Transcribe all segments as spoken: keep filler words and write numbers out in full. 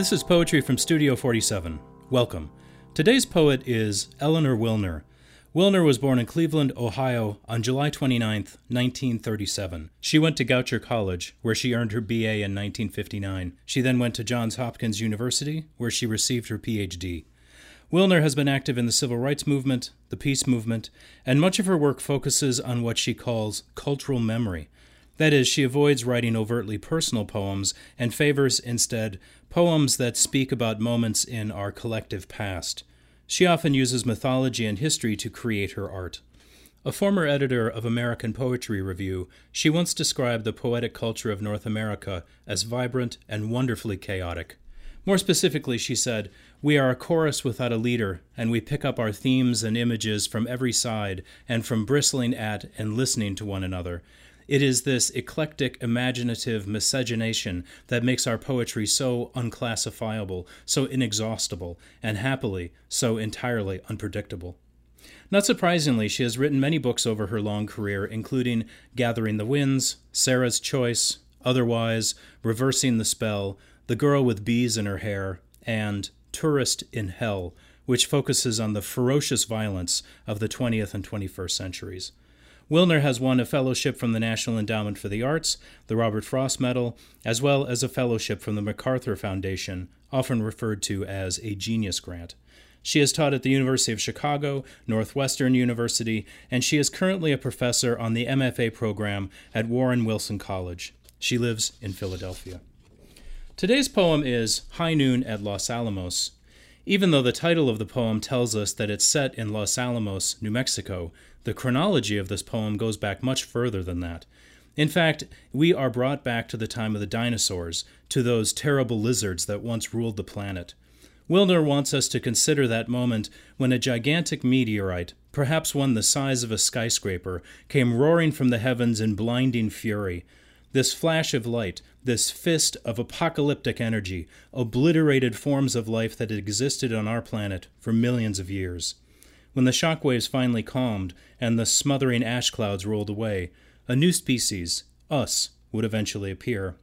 This is Poetry from Studio forty-seven. Welcome. Today's poet is Eleanor Wilner. Wilner was born in Cleveland, Ohio on July twenty-ninth, nineteen thirty-seven. She went to Goucher College, where she earned her B A in nineteen fifty-nine. She then went to Johns Hopkins University, where she received her P H D. Wilner has been active in the civil rights movement, the peace movement, and much of her work focuses on what she calls cultural memory. That is, she avoids writing overtly personal poems and favors, instead, poems that speak about moments in our collective past. She often uses mythology and history to create her art. A former editor of American Poetry Review, she once described the poetic culture of North America as vibrant and wonderfully chaotic. More specifically, she said, "We are a chorus without a leader, and we pick up our themes and images from every side and from bristling at and listening to one another. It is this eclectic, imaginative miscegenation that makes our poetry so unclassifiable, so inexhaustible, and happily so entirely unpredictable." Not surprisingly, she has written many books over her long career, including Gathering the Winds, Sarah's Choice, Otherwise, Reversing the Spell, The Girl with Bees in Her Hair, and Tourist in Hell, which focuses on the ferocious violence of the twentieth and twenty-first centuries. Wilner has won a fellowship from the National Endowment for the Arts, the Robert Frost Medal, as well as a fellowship from the MacArthur Foundation, often referred to as a Genius Grant. She has taught at the University of Chicago, Northwestern University, and she is currently a professor on the M F A program at Warren Wilson College. She lives in Philadelphia. Today's poem is High Noon at Los Alamos. Even though the title of the poem tells us that it's set in Los Alamos, New Mexico, the chronology of this poem goes back much further than that. In fact, we are brought back to the time of the dinosaurs, to those terrible lizards that once ruled the planet. Wilner wants us to consider that moment when a gigantic meteorite, perhaps one the size of a skyscraper, came roaring from the heavens in blinding fury. This flash of light, this fist of apocalyptic energy, obliterated forms of life that had existed on our planet for millions of years. When the shockwaves finally calmed and the smothering ash clouds rolled away, a new species, us, would eventually appear.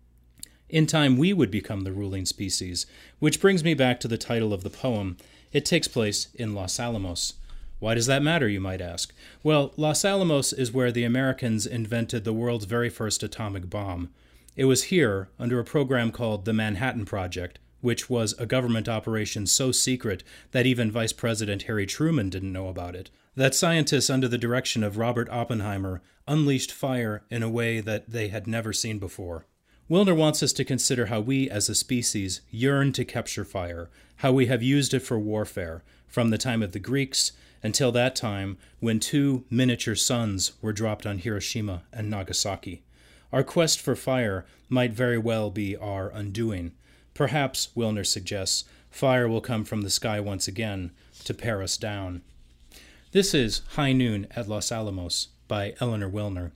In time, we would become the ruling species, which brings me back to the title of the poem. It takes place in Los Alamos. Why does that matter, you might ask? Well, Los Alamos is where the Americans invented the world's very first atomic bomb. It was here, under a program called the Manhattan Project, which was a government operation so secret that even Vice President Harry Truman didn't know about it, that scientists under the direction of Robert Oppenheimer unleashed fire in a way that they had never seen before. Wilner wants us to consider how we, as a species, yearn to capture fire, how we have used it for warfare, from the time of the Greeks until that time when two miniature suns were dropped on Hiroshima and Nagasaki. Our quest for fire might very well be our undoing. Perhaps, Wilner suggests, fire will come from the sky once again to pare us down. This is High Noon at Los Alamos by Eleanor Wilner.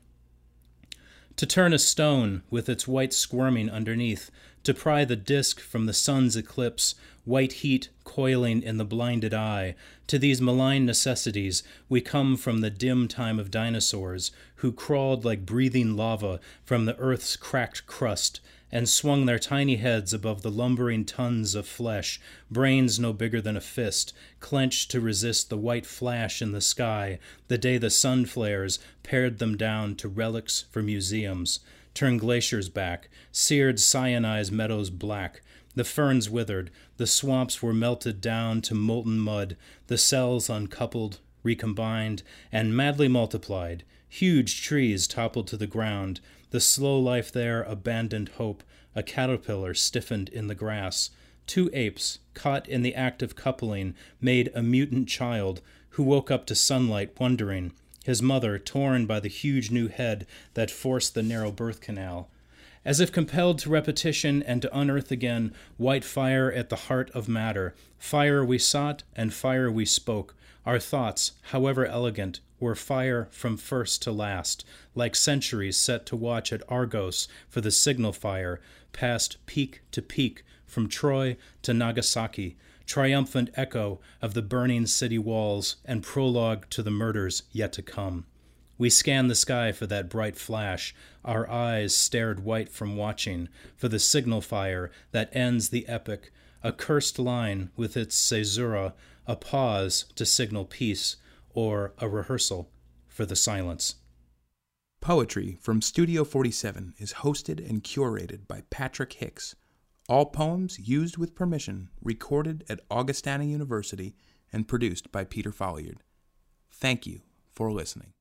To turn a stone with its white squirming underneath, to pry the disk from the sun's eclipse, white heat coiling in the blinded eye, to these malign necessities we come from the dim time of dinosaurs, who crawled like breathing lava from the earth's cracked crust, and swung their tiny heads above the lumbering tons of flesh, brains no bigger than a fist, clenched to resist the white flash in the sky, the day the sun flares pared them down to relics for museums, turned glaciers back, seared cyanized meadows black. The ferns withered, the swamps were melted down to molten mud, the cells uncoupled, recombined, and madly multiplied. Huge trees toppled to the ground, the slow life there abandoned hope, a caterpillar stiffened in the grass. Two apes, caught in the act of coupling, made a mutant child, who woke up to sunlight wondering, his mother torn by the huge new head that forced the narrow birth canal. As if compelled to repetition and to unearth again, white fire at the heart of matter, fire we sought and fire we spoke. Our thoughts, however elegant, were fire from first to last, like centuries set to watch at Argos for the signal fire, past peak to peak, from Troy to Nagasaki, triumphant echo of the burning city walls and prologue to the murders yet to come. We scanned the sky for that bright flash. Our eyes stared white from watching for the signal fire that ends the epic, a cursed line with its caesura, a pause to signal peace, or a rehearsal for the silence. Poetry from Studio forty-seven is hosted and curated by Patrick Hicks. All poems used with permission, recorded at Augustana University, and produced by Peter Folliard. Thank you for listening.